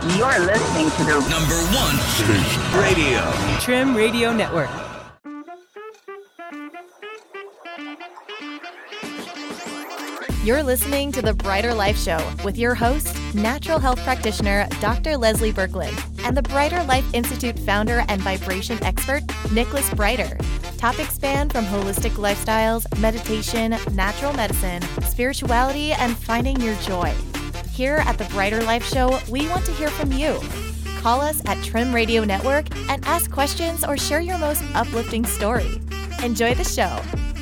You're listening to the number one station radio. Trim Radio Network. You're listening to The Brighter Life Show with your host, natural health practitioner Dr. Leslie Berkland, and the Brighter Life Institute founder and vibration expert, Nicholas Brighter. Topics span from holistic lifestyles, meditation, natural medicine, spirituality, and finding your joy. Here at The Brighter Life Show, we want to hear from you. Call us at Trim Radio Network and ask questions or share your most uplifting story. Enjoy the show.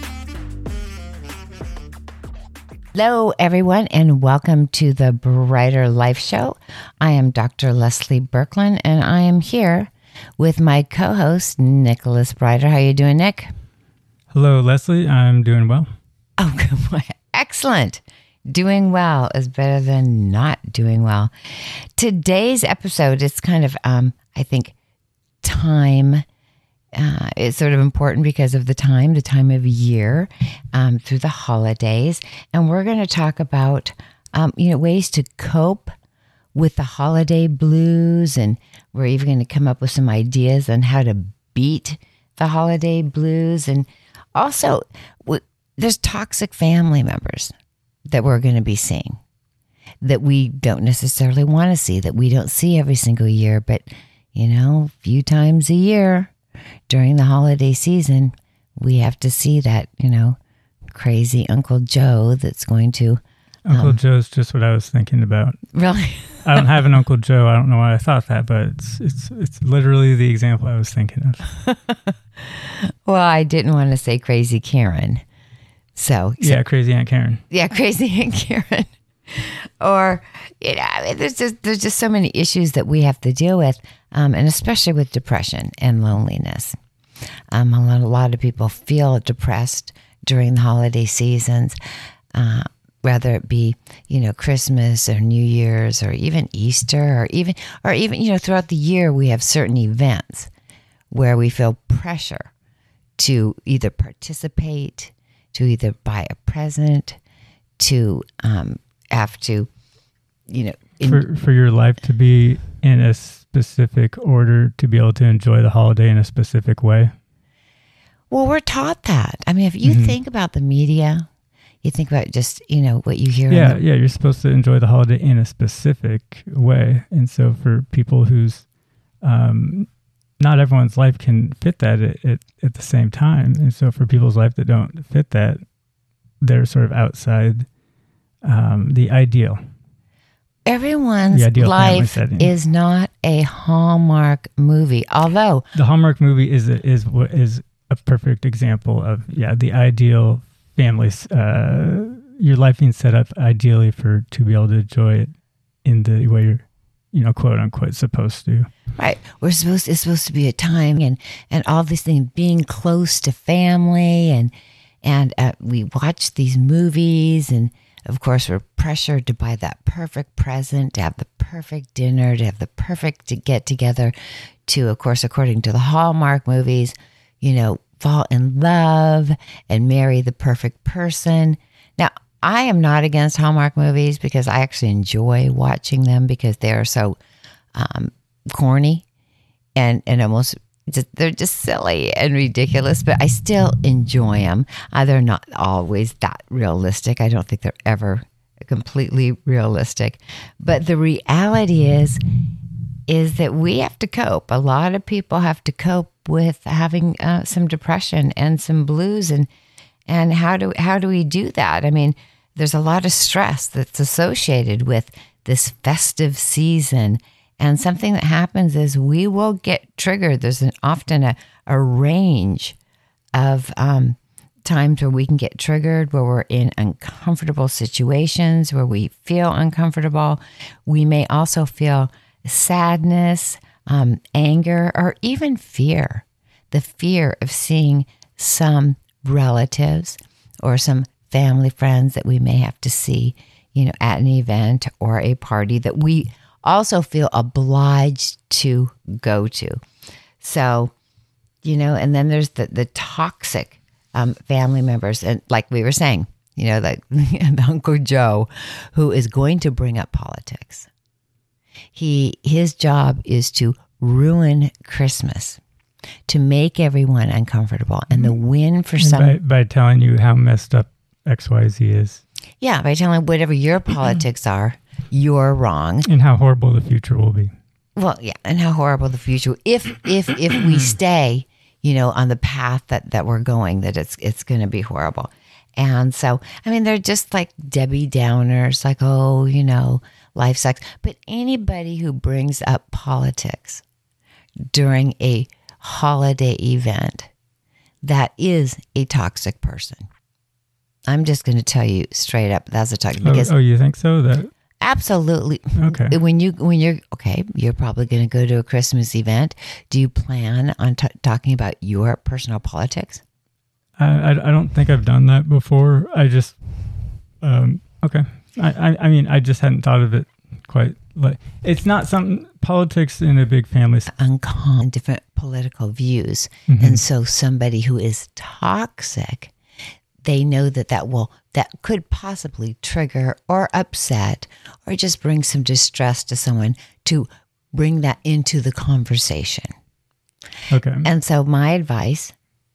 Hello, everyone, and welcome to the Brighter Life Show. I am Dr. Leslie Berkland, and I am here with my co-host, Nicholas Brighter. How are you doing, Nick? Hello, Leslie. I'm doing well. Oh, good. Excellent. Doing well is better than not doing well. Today's episode is kind of, I think, time. It's sort of important because of the time of year, through the holidays. And we're going to talk about, ways to cope with the holiday blues. And we're even going to come up with some ideas on how to beat the holiday blues. And also, there's toxic family members that we're going to be seeing that we don't necessarily want to see, that we don't see every single year, but, a few times a year. During the holiday season, we have to see that, crazy Uncle Joe that's going to... Uncle Joe's just what I was thinking about. Really? I don't have an Uncle Joe. I don't know why I thought that, but it's literally the example I was thinking of. Well, I didn't want to say crazy Karen. Yeah, crazy Aunt Karen. Yeah, crazy Aunt Karen. Or, there's just so many issues that we have to deal with, and especially with depression and loneliness. A lot of people feel depressed during the holiday seasons, whether it be, Christmas or New Year's or even Easter or even throughout the year, we have certain events where we feel pressure to either participate, to either buy a present, to have to, for your life to be in a specific order to be able to enjoy the holiday in a specific way. Well, we're taught that. I mean, if you think about the media, you think about just, what you hear. Yeah, you're supposed to enjoy the holiday in a specific way. And so for people whose, not everyone's life can fit that at the same time. And so for people's life that don't fit that, they're sort of outside the ideal. Everyone's life is not a Hallmark movie, although the Hallmark movie is a perfect example of the ideal families. Your life being set up ideally to be able to enjoy it in the way you're quote unquote supposed to. Right. It's supposed to be a time and all these things, being close to family and we watch these movies, and of course we're pressured to buy that perfect present, to have the perfect dinner, to have the perfect to get together, to, of course, according to the Hallmark movies, fall in love and marry the perfect person. Now, I am not against Hallmark movies because I actually enjoy watching them because they are so corny and almost they're just silly and ridiculous, but I still enjoy them. They're not always that realistic. I don't think they're ever completely realistic. But the reality is that we have to cope. A lot of people have to cope with having some depression and some blues. And how do we do that? I mean, there's a lot of stress that's associated with this festive season. And something that happens is we will get triggered. There's often a range of times where we can get triggered, where we're in uncomfortable situations, where we feel uncomfortable. We may also feel sadness, anger, or even fear. The fear of seeing some relatives or some family friends that we may have to see, at an event or a party that we also feel obliged to go to. So, and then there's the toxic family members. And like we were saying, like the Uncle Joe, who is going to bring up politics. His job is to ruin Christmas, to make everyone uncomfortable. And the win for some... By telling you how messed up XYZ is. Yeah, by telling whatever your politics are, you're wrong. And how horrible the future will be. Well, yeah, and how horrible the future... If we stay, on the path that we're going, that it's going to be horrible. And so, I mean, they're just like Debbie Downers, like, life sucks. But anybody who brings up politics during a holiday event, that is a toxic person. I'm just going to tell you straight up, that's a toxic. Because you think so? That absolutely. Okay. When you're probably going to go to a Christmas event. Do you plan on talking about your personal politics? I don't think I've done that before. I just okay. I mean, I just hadn't thought of it quite. Like, it's not something, politics in a big family. Uncommon, different political views. Mm-hmm. And so somebody who is toxic, they know that could possibly trigger or upset or just bring some distress to someone, to bring that into the conversation. Okay. And so my advice.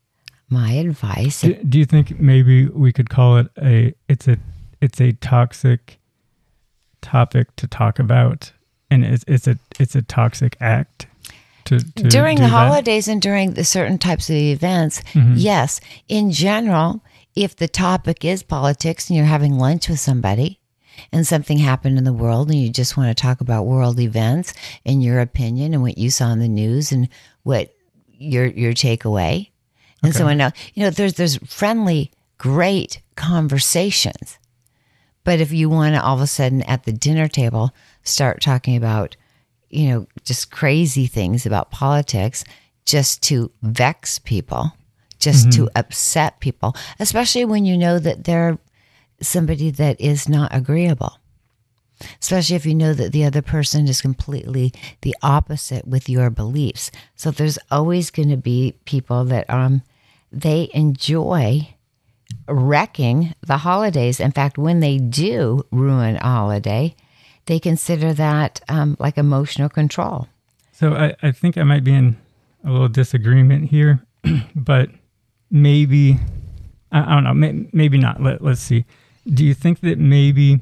Do you think maybe we could call it it's a toxic topic to talk about, and it's a toxic act to during do the that? holidays and during the certain types of events? Mm-hmm. Yes, in general, if the topic is politics and you're having lunch with somebody and something happened in the world and you just want to talk about world events and your opinion and what you saw in the news and what your takeaway. And so I know, there's friendly, great conversations. But if you want to all of a sudden at the dinner table start talking about, just crazy things about politics, just to vex people, just to upset people, especially when you know that they're somebody that is not agreeable. Especially if you know that the other person is completely the opposite with your beliefs. So there's always going to be people that they enjoy wrecking the holidays. In fact, when they do ruin a holiday, they consider that like emotional control. So I think I might be in a little disagreement here, but maybe, I don't know, maybe not. Let's see. Do you think that maybe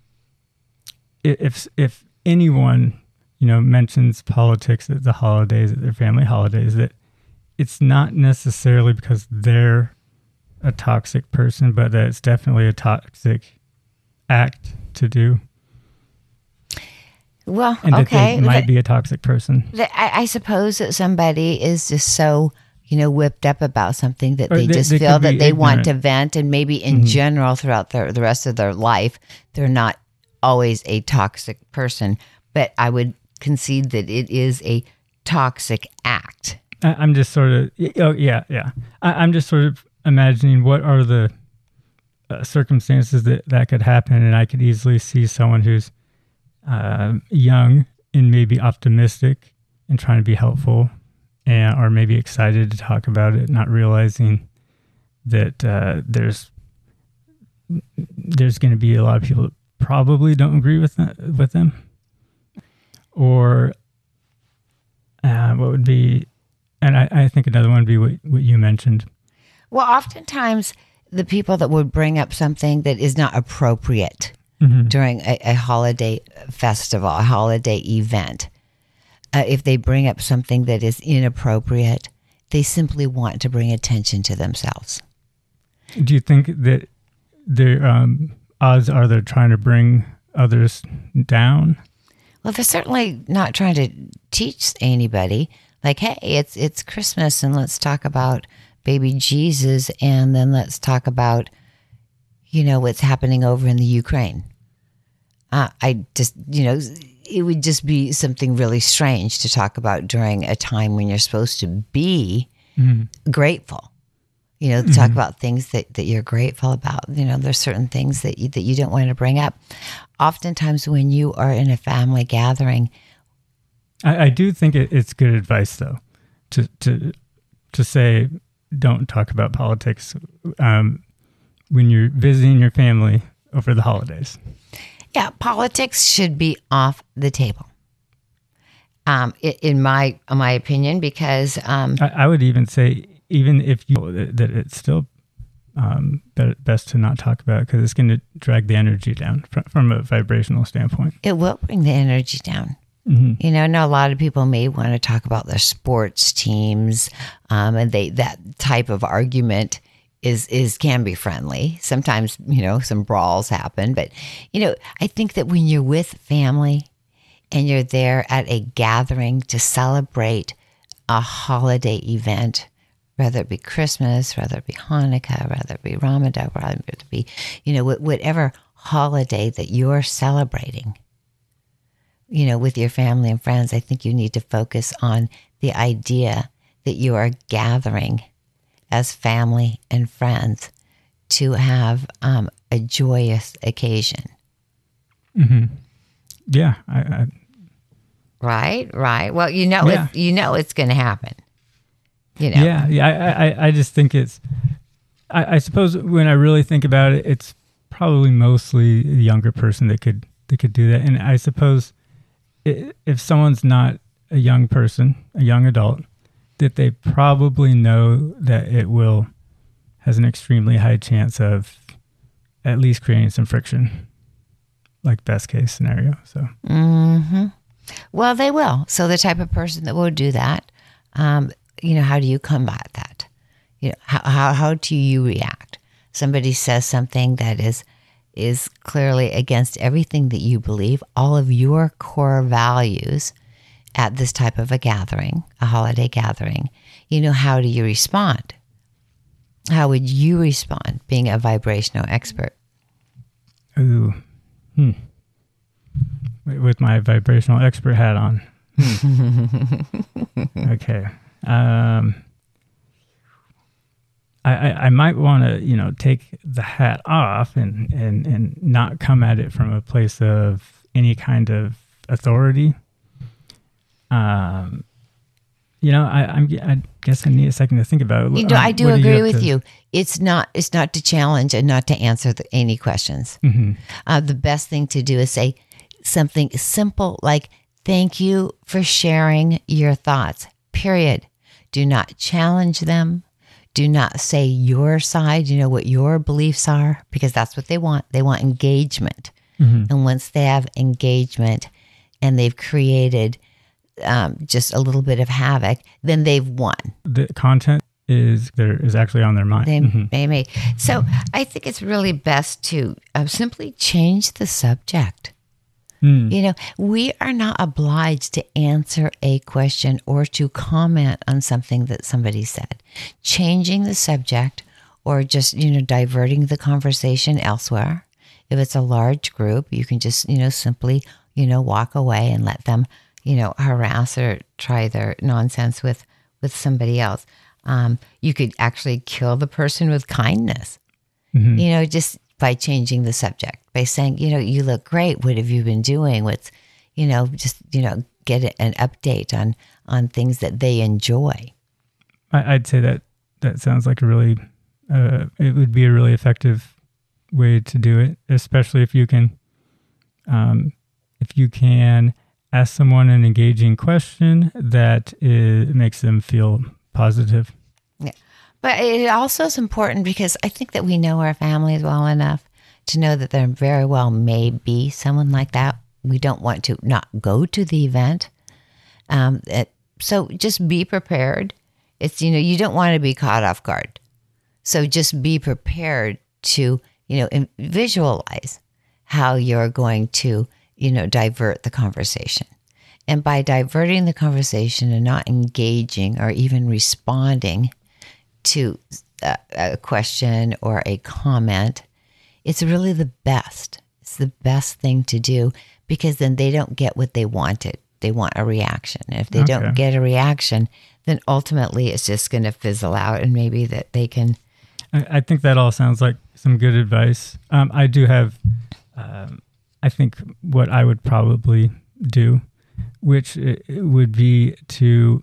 if anyone, mentions politics at the holidays, at their family holidays, that it's not necessarily because they're a toxic person, but that it's definitely a toxic act to do? Well, and okay. That they might be a toxic person. I suppose that somebody is just so, whipped up about something that they just feel that they want to vent, and maybe in general throughout the rest of their life, they're not always a toxic person. But I would concede that it is a toxic act. I'm just sort of, I'm just sort of imagining what are the circumstances that could happen, and I could easily see someone who's young and maybe optimistic and trying to be helpful, or maybe excited to talk about it, not realizing that there's going to be a lot of people that probably don't agree with them, or what would be. And I think another one would be what you mentioned. Well, oftentimes the people that would bring up something that is not appropriate during a holiday festival, a holiday event, if they bring up something that is inappropriate, they simply want to bring attention to themselves. Do you think that their odds are they're trying to bring others down? Well, they're certainly not trying to teach anybody. Like, hey, it's Christmas, and let's talk about baby Jesus, and then let's talk about, what's happening over in the Ukraine. I just, it would just be something really strange to talk about during a time when you're supposed to be grateful. Talk about things that you're grateful about. There's certain things that you don't want to bring up. Oftentimes when you are in a family gathering, I do think it's good advice, though, to say don't talk about politics when you're visiting your family over the holidays. Yeah, politics should be off the table. in my opinion, because I would even say, even if that it's still best to not talk about it, because it's going to drag the energy down from a vibrational standpoint. It will bring the energy down. Mm-hmm. You know, I know a lot of people may want to talk about their sports teams, and that type of argument can be friendly. Sometimes, you know, some brawls happen, but you know, I think that when you're with family and you're there at a gathering to celebrate a holiday event, whether it be Christmas, whether it be Hanukkah, whether it be Ramadan, whether it be, you know, whatever holiday that you're celebrating, you know, with your family and friends, I think you need to focus on the idea that you are gathering as family and friends to have a joyous occasion. Mm-hmm. Yeah. I Right. Well, you know, it's going to happen. You know. Yeah. I just think it's. I suppose when I really think about it, it's probably mostly a younger person that could do that. And I suppose if someone's not a young person, a young adult, that they probably know that it has an extremely high chance of at least creating some friction, like best case scenario. So. Mm-hmm. Well, they will. So the type of person that will do that, you know, how do you combat that? You know, how do you react? Somebody says something that is clearly against everything that you believe, all of your core values at this type of a gathering, a holiday gathering. You know, how do you respond? How would you respond, being a vibrational expert? Ooh. With my vibrational expert hat on. Okay. I might want to, you know, take the hat off and not come at it from a place of any kind of authority. You know, I guess I need a second to think about it. You know, I do agree with you. It's not to challenge and not to answer any questions. Mm-hmm. The best thing to do is say something simple like, "Thank you for sharing your thoughts," period. Do not challenge them. Do not say your side, you know, what your beliefs are, because that's what they want. They want engagement. Mm-hmm. And once they have engagement and they've created just a little bit of havoc, then they've won. The content is actually on their mind. They may. So I think it's really best to simply change the subject. You know, we are not obliged to answer a question or to comment on something that somebody said. Changing the subject or just, you know, diverting the conversation elsewhere. If it's a large group, you can just, you know, simply, you know, walk away and let them, you know, harass or try their nonsense with somebody else. You could actually kill the person with kindness, Mm-hmm. you know, just by changing the subject, by saying, you know, "You look great. What have you been doing?" What's, you know, just, you know, get an update on things that they enjoy. I'd say that sounds like a really, it would be a really effective way to do it, especially if you can ask someone an engaging question that makes them feel positive. Yeah. But it also is important because I think that we know our families well enough to know that there very well may be someone like that. We don't want to not go to the event. So just be prepared. It's, you know, you don't want to be caught off guard. So just be prepared to, you know, visualize how you're going to, you know, divert the conversation. And by diverting the conversation and not engaging or even responding to a question or a comment, it's really the best. It's the best thing to do, because then they don't get what they wanted. They want a reaction. And if they don't get a reaction, then ultimately it's just going to fizzle out, and maybe that they can. I think that all sounds like some good advice. I do have, I think what I would probably do, which it would be to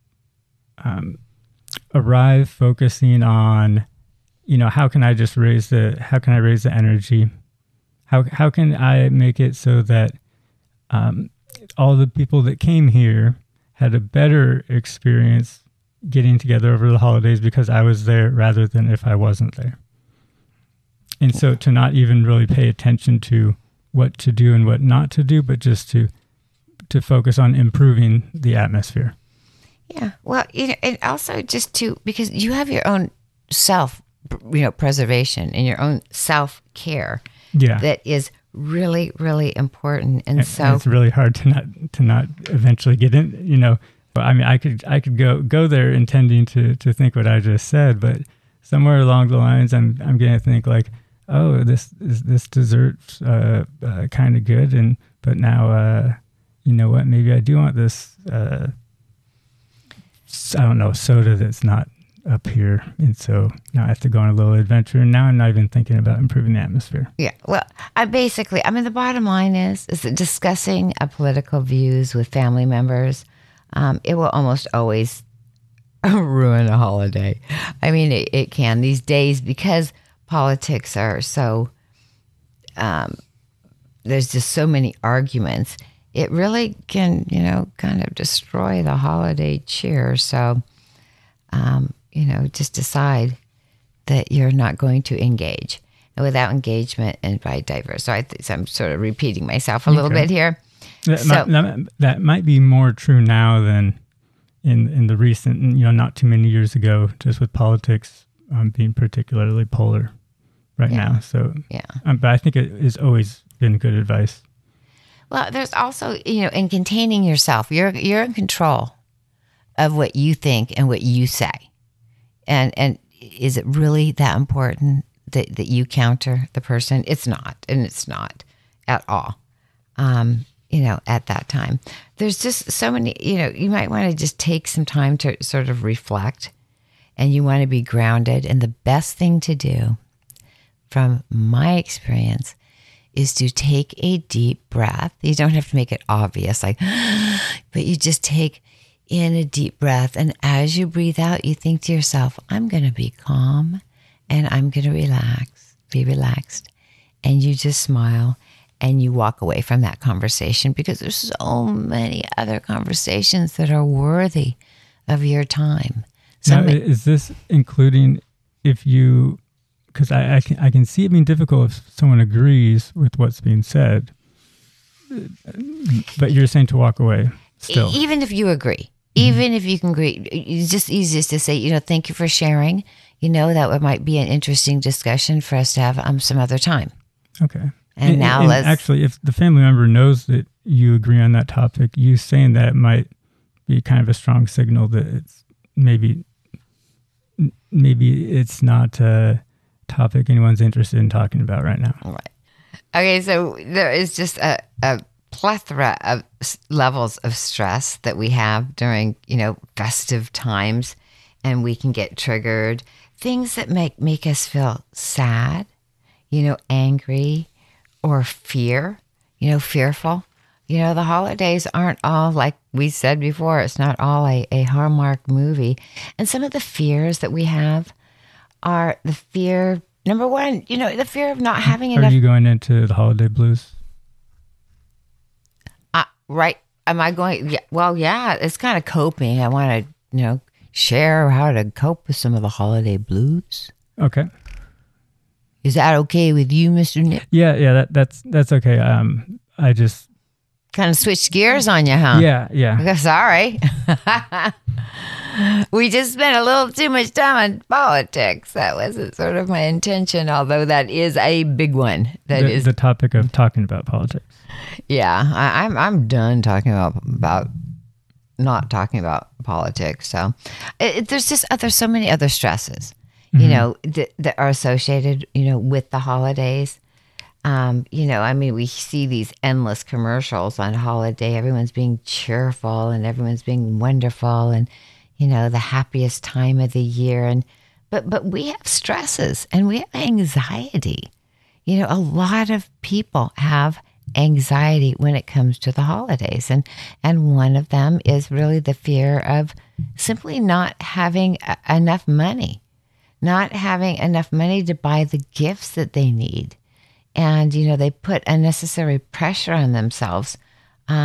arrive focusing on, you know, how can I raise the energy? How can I make it so that all the people that came here had a better experience getting together over the holidays because I was there rather than if I wasn't there. And so to not even really pay attention to what to do and what not to do, but just to focus on improving the atmosphere. Yeah. Well, and also just because you have your own self, preservation and your own self-care. Yeah. That is really, really important. And it's really hard to not eventually get in, but I mean, I could go there intending to think what I just said, but somewhere along the lines, I'm going to think like, oh, this dessert's kind of good. But now, you know what, maybe I do want this, I don't know, soda that's not up here. And so now I have to go on a little adventure. And now I'm not even thinking about improving the atmosphere. Yeah. Well, the bottom line is that discussing political views with family members, it will almost always ruin a holiday. I mean, it can these days because politics are so, there's just so many arguments. It really can, kind of destroy the holiday cheer. So, just decide that you're not going to engage. And without engagement, invite diverse. So I'm sort of repeating myself a little bit here. That might be more true now than in the recent, not too many years ago, just with politics being particularly polar right now. So, but I think it has always been good advice. Well, there's also, in containing yourself, you're in control of what you think and what you say. And is it really that important that you counter the person? It's not, and it's not at all. At that time, there's just so many, you might want to just take some time to sort of reflect, and you want to be grounded. And the best thing to do, from my experience, is to take a deep breath. You don't have to make it obvious, but you just take in a deep breath. And as you breathe out, you think to yourself, I'm going to be calm and I'm going to be relaxed. And you just smile and you walk away from that conversation because there's so many other conversations that are worthy of your time. Now, is this including if you, because I can see it being difficult if someone agrees with what's being said, but you're saying to walk away still. Even if you agree, even if you can agree, it's just easiest to say, thank you for sharing. That might be an interesting discussion for us to have some other time. Okay. And now let's... Actually, if the family member knows that you agree on that topic, you saying that might be kind of a strong signal that it's maybe it's not a topic anyone's interested in talking about right now. All right. Okay, so there is just a plethora of levels of stress that we have during, festive times, and we can get triggered. Things that make us feel sad, angry, or fearful. The holidays aren't all, like we said before, it's not all a Hallmark movie. And some of the fears that we have are the fear, number one, the fear of not having enough. Are you going into the holiday blues? Right. Am I going? Yeah, well, yeah, it's kind of coping. I want to, share how to cope with some of the holiday blues. Okay. Is that okay with you, Mr. Nick? Yeah, that's okay. I just kind of switched gears on you, huh? Yeah. Sorry. We just spent a little too much time on politics. That wasn't sort of my intention, although that is a big one. That is the topic of talking about politics. Yeah, I'm done talking about not talking about politics. So there's so many other stresses, that are associated, with the holidays. We see these endless commercials on holiday. Everyone's being cheerful and everyone's being wonderful and, the happiest time of the year. But we have stresses and we have anxiety. A lot of people have anxiety when it comes to the holidays. And one of them is really the fear of simply not having enough money, not having enough money to buy the gifts that they need. And, they put unnecessary pressure on themselves,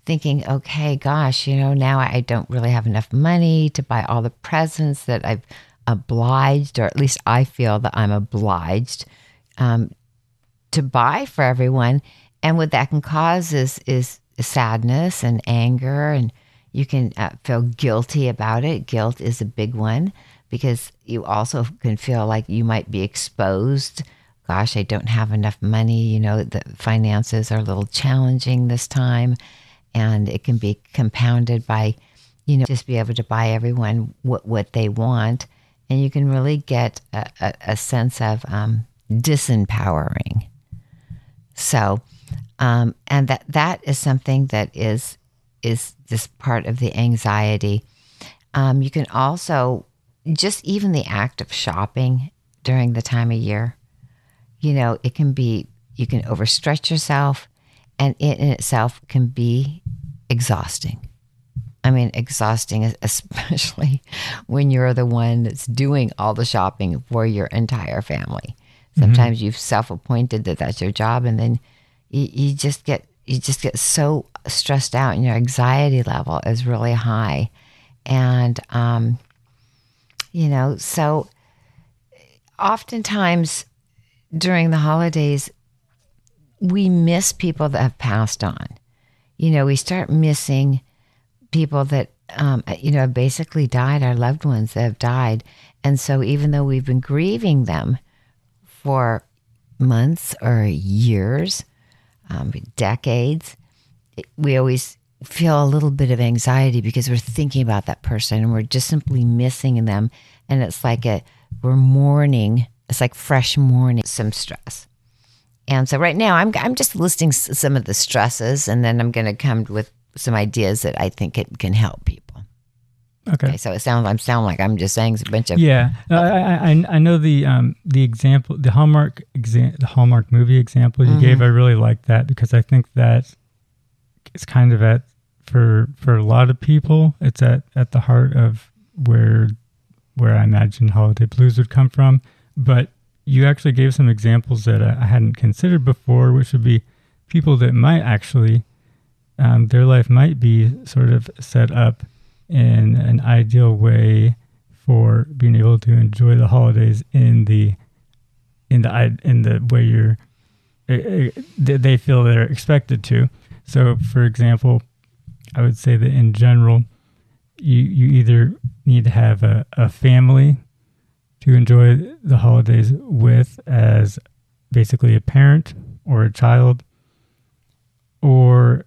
thinking, okay, gosh, now I don't really have enough money to buy all the presents that I've obliged, or at least I feel that I'm obliged to buy for everyone. And what that can cause is sadness and anger, and you can feel guilty about it. Guilt is a big one, because you also can feel like you might be exposed. Gosh, I don't have enough money. The finances are a little challenging this time. And it can be compounded by, just be able to buy everyone what they want. And you can really get a sense of disempowering. So, and that is something that is just part of the anxiety. You can also, just even the act of shopping during the time of year, it can be, you can overstretch yourself, and it in itself can be exhausting. I mean, exhausting, especially when you're the one that's doing all the shopping for your entire family. Sometimes you've self-appointed that that's your job, and then you just get so stressed out, and your anxiety level is really high. And, so oftentimes during the holidays, we miss people that have passed on. We start missing people that, have basically died, our loved ones that have died. And so even though we've been grieving them for months or years, decades, we always feel a little bit of anxiety because we're thinking about that person and we're just simply missing them. And it's like we're mourning. It's like fresh mourning, some stress. And so right now I'm just listing some of the stresses, and then I'm going to come with some ideas that I think it can help people. Okay. So I sound like I'm just saying a bunch of I know the example, the Hallmark movie example you gave. I really like that, because I think that it's kind of for a lot of people, it's at the heart of where I imagine holiday blues would come from. But you actually gave some examples that I hadn't considered before, which would be people that might actually, their life might be sort of set up in an ideal way for being able to enjoy the holidays in the way they feel they're expected to. So, for example, I would say that in general, you either need to have a family to enjoy the holidays with, as basically a parent or a child, or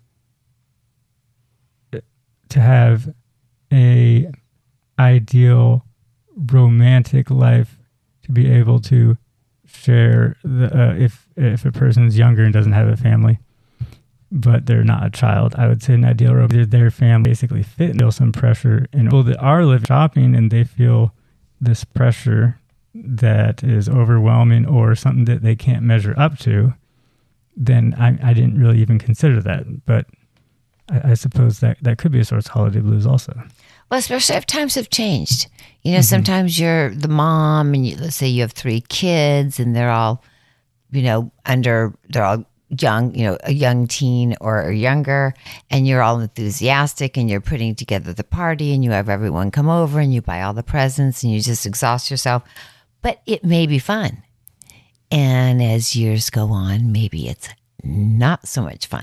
to have a ideal romantic life to be able to share if a person's younger and doesn't have a family, but they're not a child. I would say an ideal romantic, their family basically fit and feel some pressure, and people that are living shopping and they feel this pressure that is overwhelming or something that they can't measure up to, then I didn't really even consider that. But I suppose that could be a source of holiday blues also. Well, especially if times have changed. Sometimes you're the mom, and let's say you have 3 kids, and they're all, they're all young, a young teen or younger, and you're all enthusiastic, and you're putting together the party, and you have everyone come over, and you buy all the presents, and you just exhaust yourself. But it may be fun. And as years go on, maybe it's not so much fun.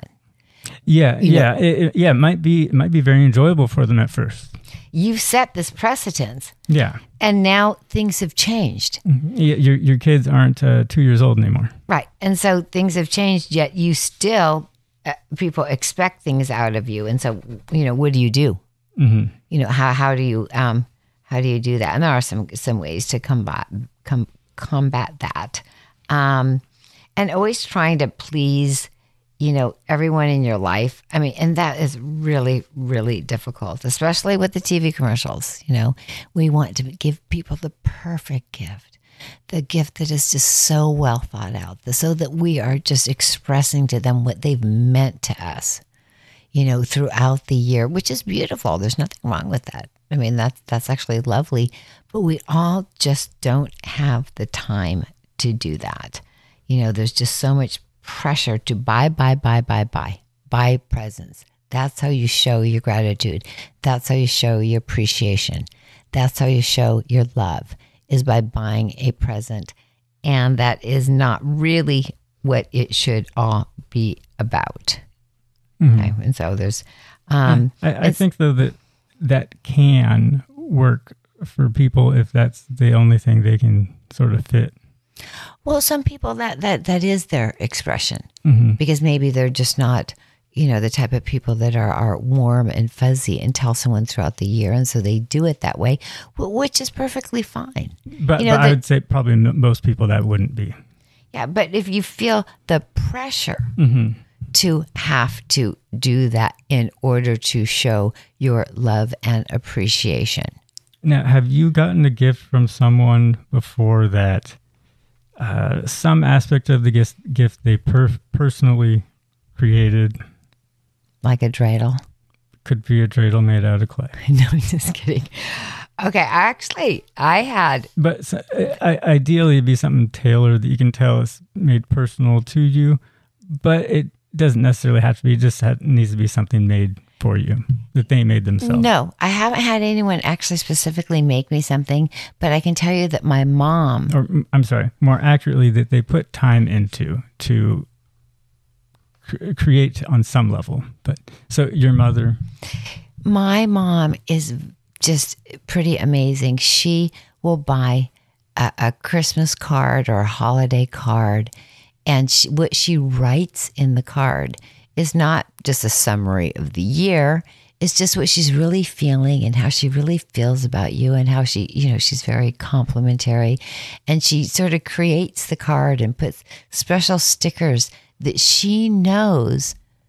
It might be very enjoyable for them at first. You've set this precedence. Yeah. And now things have changed. Mm-hmm. Your kids aren't 2 years old anymore. Right. And so things have changed, yet you still, people expect things out of you. And so, what do you do? Mm-hmm. How do you do that? And there are some ways to combat that. And always trying to please, everyone in your life. I mean, and that is really, really difficult, especially with the TV commercials. We want to give people the perfect gift, the gift that is just so well thought out, so that we are just expressing to them what they've meant to us, throughout the year, which is beautiful. There's nothing wrong with that. I mean, that's actually lovely, but we all just don't have the time to do that. There's just so much pressure to buy presents, That's how you show your gratitude. That's how you show your appreciation. That's how you show your love, is by buying a present. And that is not really what it should all be about. Mm-hmm. Okay? And so there's... I think, though, that can work for people if that's the only thing they can sort of fit. Well, some people that is their expression, because maybe they're just not, the type of people that are warm and fuzzy and tell someone throughout the year. And so they do it that way, which is perfectly fine. But I would say probably most people that wouldn't be. Yeah. But if you feel the pressure to have to do that in order to show your love and appreciation. Now, have you gotten a gift from someone before that some aspect of the gift they personally created? Like a dreidel? Could be a dreidel made out of clay. No, I'm just kidding. Okay, actually, I had... But ideally, it'd be something tailored that you can tell is made personal to you, but it doesn't necessarily have to be. It just needs to be something made for you that they made themselves. No, I haven't had anyone actually specifically make me something, but I can tell you that my mom... Or, I'm sorry, more accurately, that they put time into to create on some level. But so your mother... My mom is just pretty amazing. She will buy a Christmas card or a holiday card, and what she writes in the card is not just a summary of the year. It's just what she's really feeling and how she really feels about you, and how she, she's very complimentary, and she sort of creates the card and puts special stickers that she knows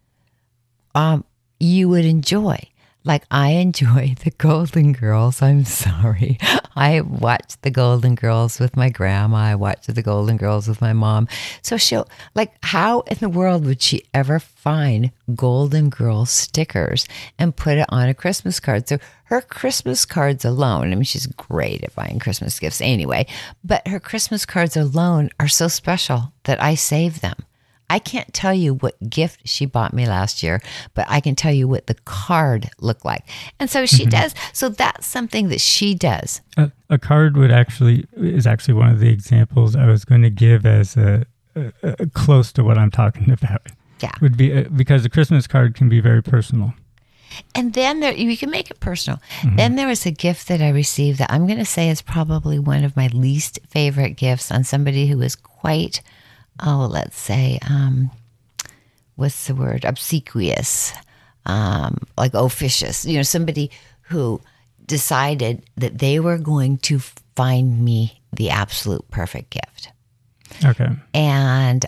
you would enjoy. Like, I enjoy the Golden Girls. I'm sorry. I watched the Golden Girls with my grandma. I watched the Golden Girls with my mom. So she'll, how in the world would she ever find Golden Girl stickers and put it on a Christmas card? So her Christmas cards alone, she's great at buying Christmas gifts anyway, but her Christmas cards alone are so special that I save them. I can't tell you what gift she bought me last year, but I can tell you what the card looked like. And so she does. So that's something that she does. A card is actually one of the examples I was going to give as a close to what I'm talking about. Yeah. Would be because a Christmas card can be very personal. And then you can make it personal. Then there was a gift that I received that I'm going to say is probably one of my least favorite gifts on somebody who is quite... let's say, what's the word? Obsequious, like officious. Somebody who decided that they were going to find me the absolute perfect gift. Okay. And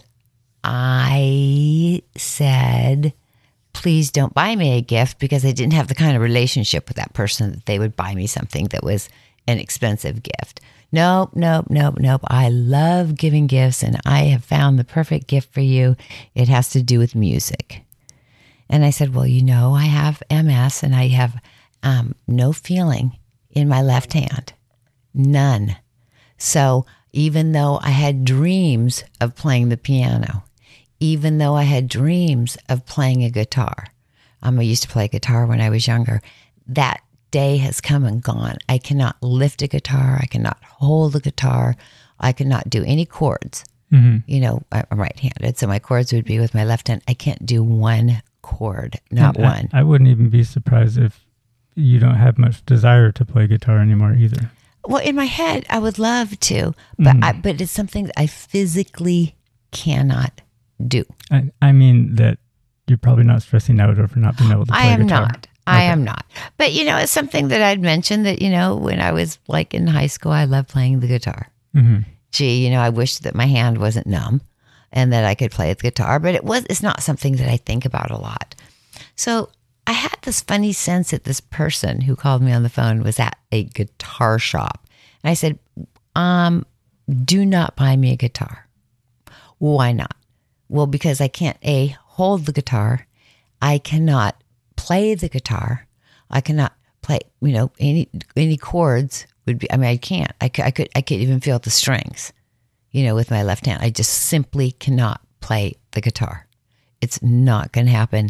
I said, please don't buy me a gift, because I didn't have the kind of relationship with that person that they would buy me something that was an expensive gift. Nope. I love giving gifts, and I have found the perfect gift for you. It has to do with music. And I said, well, I have MS, and I have no feeling in my left hand. None. So even though I had dreams of playing the piano, even though I had dreams of playing a guitar, I used to play guitar when I was younger, that day has come and gone. I cannot lift a guitar. I cannot hold a guitar. I cannot do any chords. I'm right-handed, so my chords would be with my left hand. I can't do one chord, not one. I wouldn't even be surprised if you don't have much desire to play guitar anymore either. Well, in my head, I would love to, but but it's something that I physically cannot do. I mean that you're probably not stressing out over not being able to play guitar. I am not. I am not. But, it's something that I'd mentioned that, when I was in high school, I loved playing the guitar. Gee, I wish that my hand wasn't numb and that I could play the guitar, but it's not something that I think about a lot. So I had this funny sense that this person who called me on the phone was at a guitar shop. And I said, do not buy me a guitar. Why not? Well, because I can't, hold the guitar. I cannot play the guitar. I cannot play, any chords would be, I can't. I could even feel the strings, with my left hand. I just simply cannot play the guitar. It's not going to happen.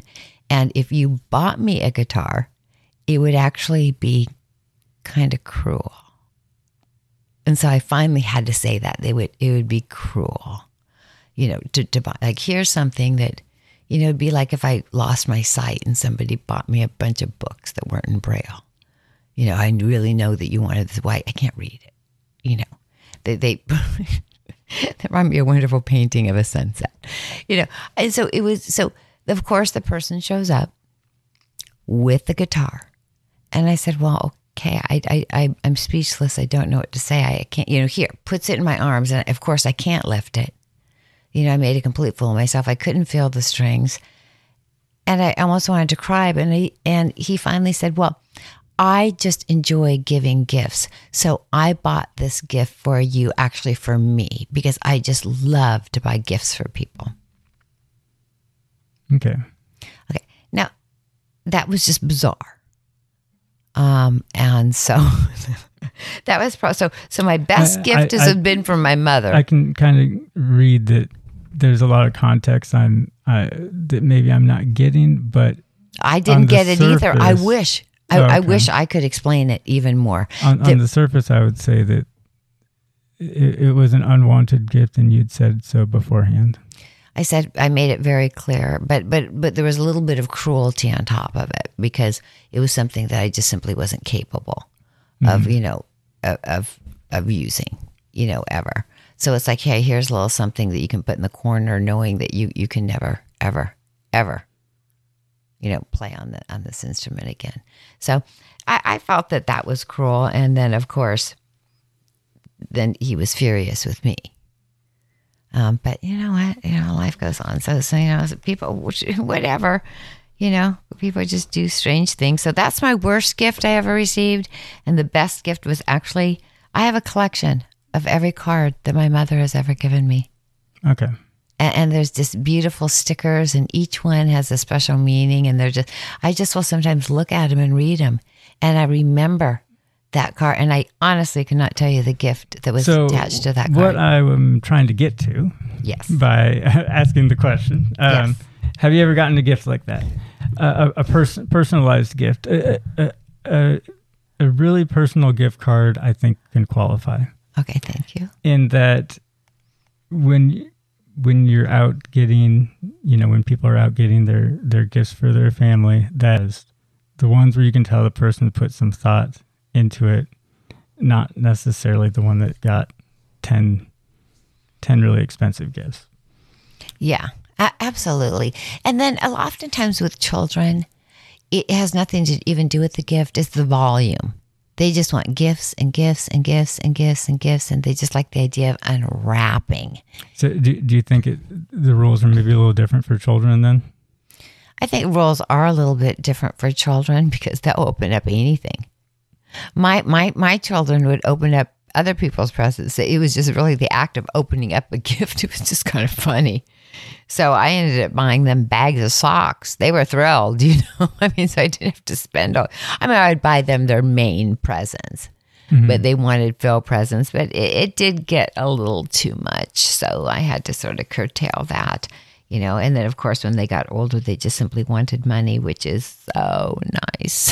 And if you bought me a guitar, it would actually be kind of cruel. And so I finally had to say that it would be cruel, to buy, like, here's something that, it'd be like if I lost my sight and somebody bought me a bunch of books that weren't in Braille. I really know that you wanted this. Why? I can't read it. They remind me of a wonderful painting of a sunset, And so of course the person shows up with the guitar. And I said, well, okay, I'm speechless. I don't know what to say. I can't, here, puts it in my arms. And of course I can't lift it. I made a complete fool of myself. I couldn't feel the strings. And I almost wanted to cry. But he finally said, well, I just enjoy giving gifts. So I bought this gift for you, actually for me, because I just love to buy gifts for people. Okay. Now, that was just bizarre. And so that was so my best gift has been from my mother. I can kind of read that there's a lot of context that maybe I'm not getting, but I didn't get it either. I wish. I wish I could explain it even more. On the surface, I would say that it was an unwanted gift, and you'd said so beforehand. I said I made it very clear, but there was a little bit of cruelty on top of it because it was something that I just simply wasn't capable of, of using, ever. So it's like, hey, here's a little something that you can put in the corner, knowing that you can never, ever, ever, play on this instrument again. So I felt that was cruel, and then of course, then he was furious with me. But you know what? Life goes on. So people, whatever, people just do strange things. So that's my worst gift I ever received. And the best gift was actually, I have a collection of every card that my mother has ever given me. Okay. And there's just beautiful stickers, and each one has a special meaning. And I just will sometimes look at them and read them. And I remember that card, and I honestly cannot tell you the gift that was attached to that card. What I am trying to get to, yes, by asking the question, yes. Have you ever gotten a gift like that? A personalized gift, a really personal gift card, I think can qualify. Okay, thank you. In that, when you're out getting, when people are out getting their gifts for their family, that is the ones where you can tell the person put some thought into it, not necessarily the one that got 10 really expensive gifts. Yeah, absolutely. And then oftentimes with children, it has nothing to even do with the gift. It's the volume. They just want gifts and gifts and gifts and gifts and gifts, and they just like the idea of unwrapping. So do you think the rules are maybe a little different for children then? I think rules are a little bit different for children because they'll open up anything. My children would open up other people's presents. It was just really the act of opening up a gift. It was just kind of funny. So I ended up buying them bags of socks. They were thrilled, so I didn't have to spend I'd buy them their main presents, but they wanted fill presents. But it did get a little too much, so I had to sort of curtail that. And then of course, when they got older, they just simply wanted money, which is so nice.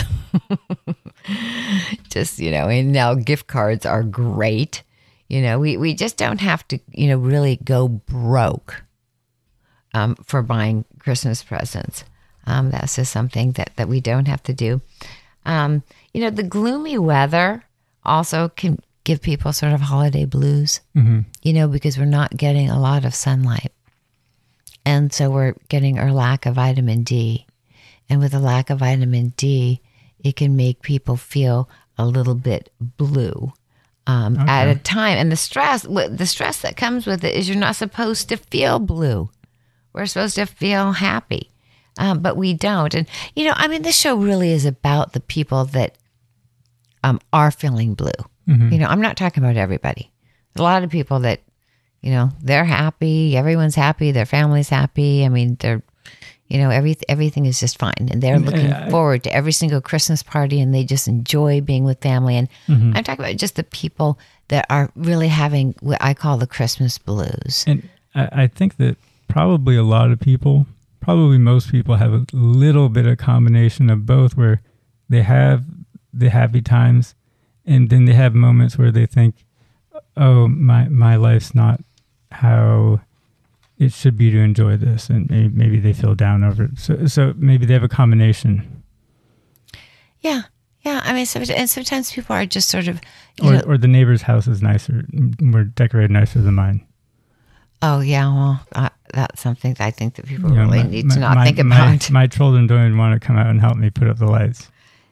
Just, and now gift cards are great. We just don't have to, really go broke for buying Christmas presents. That's just something that we don't have to do. The gloomy weather also can give people sort of holiday blues, because we're not getting a lot of sunlight. And so we're getting our lack of vitamin D. And with a lack of vitamin D, it can make people feel a little bit blue at a time. And the stress that comes with it is you're not supposed to feel blue. We're supposed to feel happy, but we don't. And, this show really is about the people that are feeling blue. I'm not talking about everybody. There's a lot of people that, they're happy. Everyone's happy. Their family's happy. They're, everything is just fine. And they're looking forward to every single Christmas party, and they just enjoy being with family. And I'm talking about just the people that are really having what I call the Christmas blues. And I think that probably a lot of people, probably most people have a little bit of combination of both, where they have the happy times and then they have moments where they think, oh, my life's not how it should be to enjoy this, and maybe they feel down over it. So maybe they have a combination. Yeah. I mean, and sometimes people are just sort of, or the neighbor's house is nicer, more decorated nicer than mine. Oh yeah, well, that's something that I think that people really need to not think about. My children don't even want to come out and help me put up the lights.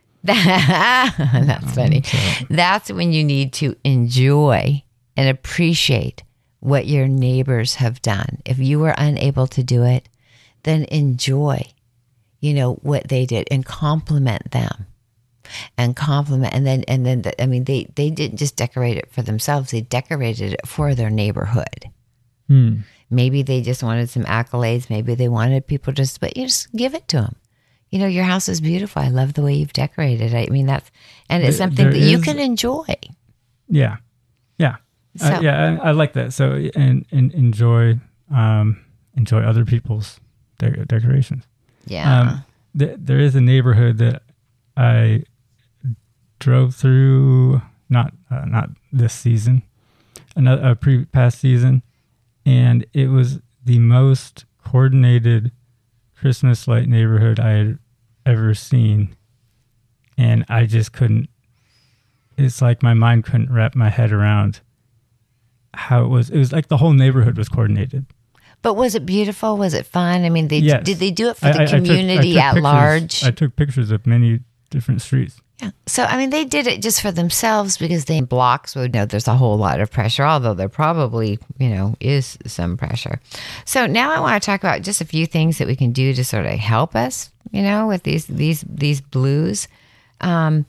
That's funny. That's when you need to enjoy and appreciate what your neighbors have done. If you were unable to do it, then enjoy, what they did and compliment them. And then they didn't just decorate it for themselves. They decorated it for their neighborhood. Maybe they just wanted some accolades. Maybe they wanted people but you just give it to them. Your house is beautiful. I love the way you've decorated. I mean, it's something that you can enjoy. Yeah. So, I like that. So, and enjoy other people's decorations. Yeah. There is a neighborhood that I drove through, not this season, a past season, and it was the most coordinated Christmas light neighborhood I had ever seen, and I just couldn't. It's like my mind couldn't wrap my head around how it was. It was like the whole neighborhood was coordinated. But was it beautiful? Was it fun? I mean, yes. Did they do it for the community at large? I took pictures of many different streets. Yeah. So, I mean, they did it just for themselves because they blocks would know there's a whole lot of pressure, although there probably, is some pressure. So now I want to talk about just a few things that we can do to sort of help us, with these blues. And,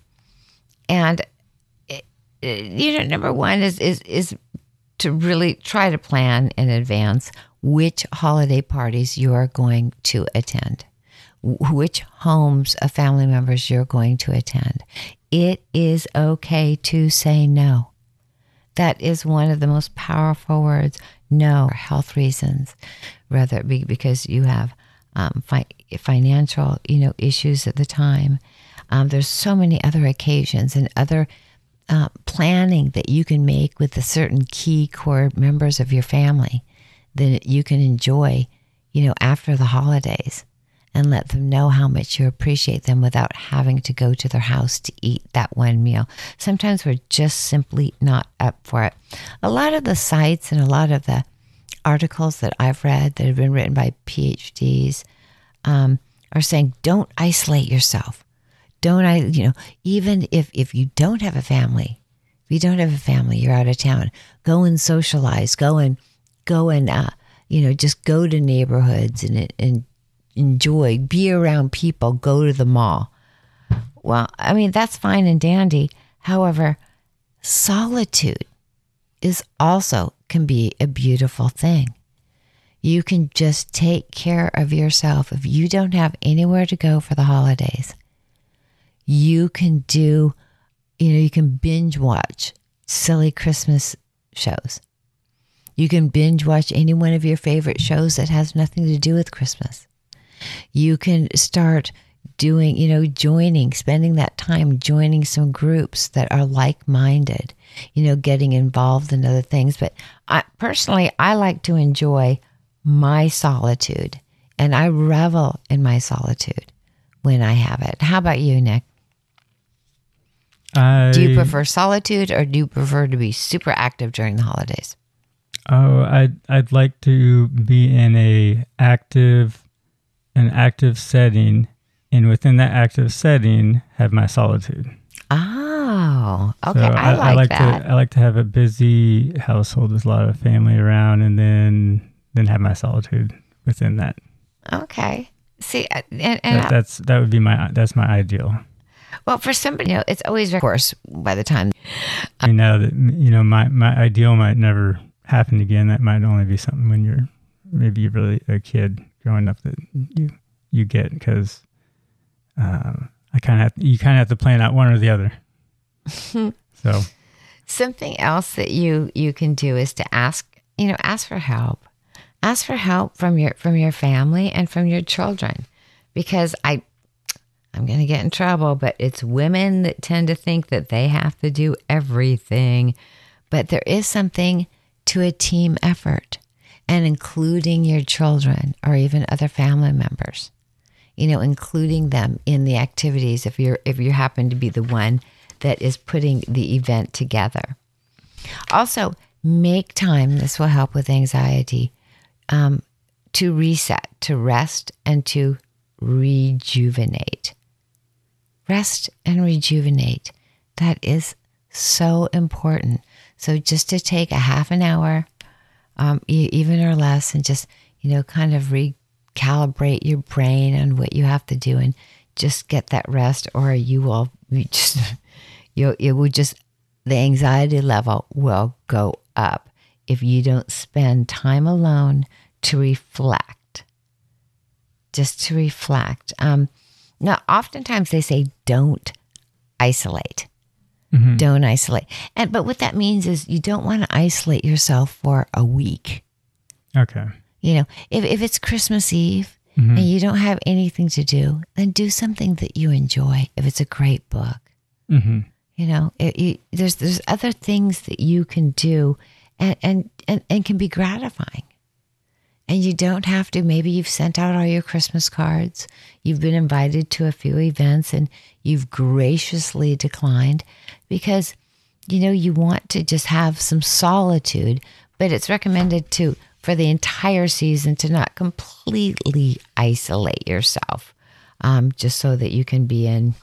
number one is to really try to plan in advance which holiday parties you are going to attend, which homes of family members you're going to attend. It is okay to say no. That is one of the most powerful words, no, for health reasons, whether it be because you have financial, issues at the time. There's so many other occasions and other planning that you can make with the certain key core members of your family that you can enjoy, after the holidays, and let them know how much you appreciate them without having to go to their house to eat that one meal. Sometimes we're just simply not up for it. A lot of the sites and a lot of the articles that I've read that have been written by PhDs are saying, don't isolate yourself. Even if you don't have a family, you're out of town, go and socialize, go and just go to neighborhoods and enjoy, be around people, go to the mall. Well, I mean, that's fine and dandy. However, solitude can be a beautiful thing. You can just take care of yourself. If you don't have anywhere to go for the holidays, you can you can binge watch silly Christmas shows. You can binge watch any one of your favorite shows that has nothing to do with Christmas. You can start doing, spending that time joining some groups that are like-minded, getting involved in other things. But I like to enjoy my solitude, and I revel in my solitude when I have it. How about you, Nick? Do you prefer solitude, or do you prefer to be super active during the holidays? Oh, I'd like to be in an active setting, and within that active setting, have my solitude. Oh, okay. So I like that. I like to have a busy household with a lot of family around, and then have my solitude within that. Okay. See, that's my ideal. Well, for somebody, it's always, of course, by the time. I know that, my ideal might never happen again. That might only be something when you're really a kid growing up that you get, because you kind of have to plan out one or the other. So something else that you can do is to ask for help. ask for help from your family and from your children, because I'm going to get in trouble, but it's women that tend to think that they have to do everything. But there is something to a team effort, and including your children or even other family members, including them in the activities if you happen to be the one that is putting the event together. Also, make time, this will help with anxiety, to reset, to rest, and to rejuvenate. Rest and rejuvenate. That is so important. So just to take a half an hour, even or less, and just, kind of recalibrate your brain on what you have to do and just get that rest, or the anxiety level will go up if you don't spend time alone to reflect. Just to reflect. Now, oftentimes they say don't isolate. Mm-hmm. Don't isolate. But what that means is you don't want to isolate yourself for a week. Okay. If it's Christmas Eve and you don't have anything to do, then do something that you enjoy. If it's a great book, there's other things that you can do and can be gratifying. And you don't have to, maybe you've sent out all your Christmas cards, you've been invited to a few events, and you've graciously declined because, you want to just have some solitude, but it's recommended for the entire season to not completely isolate yourself, just so that you can be in,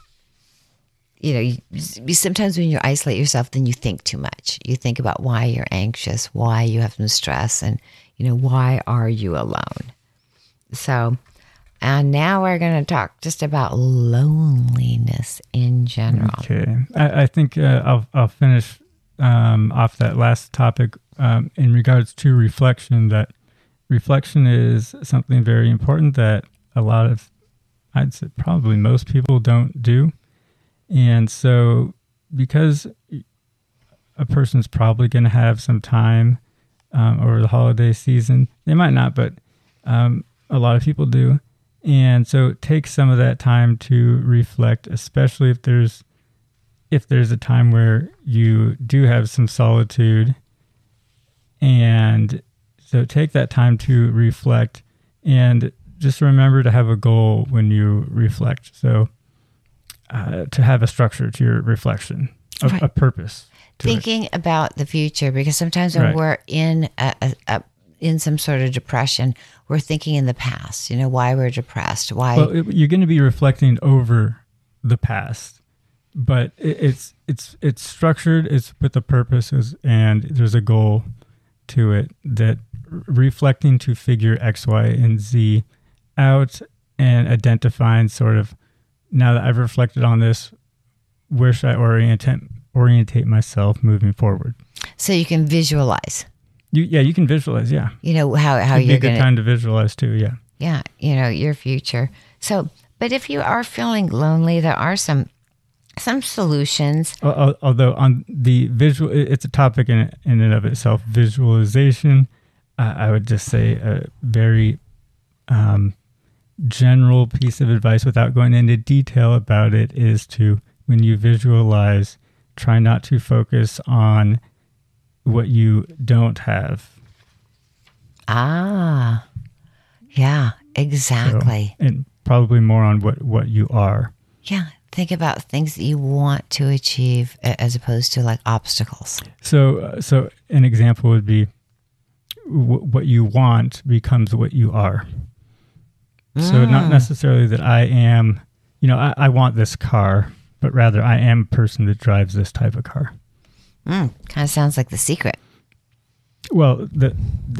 sometimes when you isolate yourself, then you think too much. You think about why you're anxious, why you have some stress, and why are you alone? So, and now we're going to talk just about loneliness in general. Okay. I think I'll finish off that last topic in regards to reflection, that reflection is something very important that a lot of, I'd say probably most people don't do. And so because a person's probably going to have some time over the holiday season. They might not, but a lot of people do. And so take some of that time to reflect, especially if there's a time where you do have some solitude. And so take that time to reflect, and just remember to have a goal when you reflect. So to have a structure to your reflection, a purpose. Thinking about the future, because sometimes when we're in in some sort of depression, we're thinking in the past. Why we're depressed. Why? Well, you're going to be reflecting over the past, but it's structured. It's with a purpose, and there's a goal to it. That reflecting to figure X, Y, and Z out, and identifying sort of, now that I've reflected on this, where should I orientate myself moving forward? So you can visualize. You can visualize. Yeah. How you're going to. It'd be a good time to visualize too. Yeah. Yeah. Your future. So, but if you are feeling lonely, there are some solutions. Although on the visual, it's a topic in and of itself. Visualization, I would just say a very general piece of advice without going into detail about it is to, when you visualize, try not to focus on what you don't have. Yeah, exactly. So, and probably more on what you are. Yeah, think about things that you want to achieve as opposed to like obstacles. So an example would be what you want becomes what you are. So not necessarily that I am, I want this car, but rather I am a person that drives this type of car. Kind of sounds like The Secret. Well, the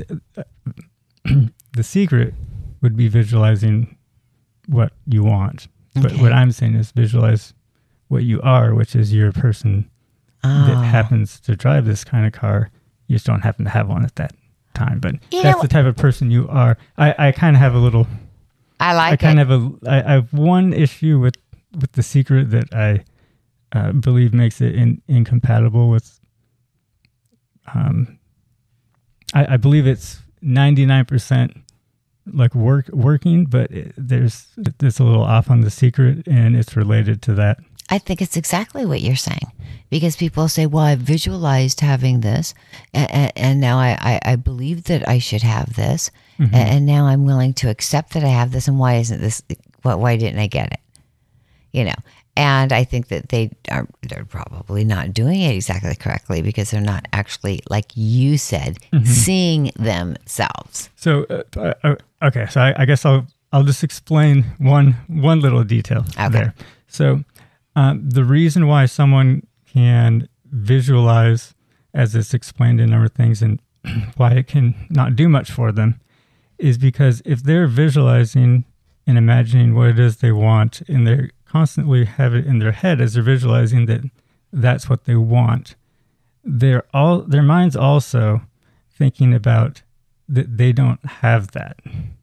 secret would be visualizing what you want. Okay. But what I'm saying is visualize what you are, which is you're a person that happens to drive this kind of car. You just don't happen to have one at that time. But that's the type of person you are. I kind of have a little... I have one issue with The Secret that I believe makes it incompatible with. I believe it's 99% like working, but it's a little off on the secret, and it's related to that. I think it's exactly what you're saying, because people say, well, I visualized having this, and now I believe that I should have this, and now I'm willing to accept that I have this, and why isn't this, why didn't I get it? You know, and I think that they're probably not doing it exactly correctly, because they're not actually, like you said, seeing themselves. So, okay, so I guess I'll just explain one little detail there. So, the reason why someone can visualize, as it's explained in a number of things, and why it can not do much for them, is because if they're visualizing and imagining what it is they want, and they constantly have it in their head as they're visualizing that that's what they want, their mind's also thinking about that they don't have that.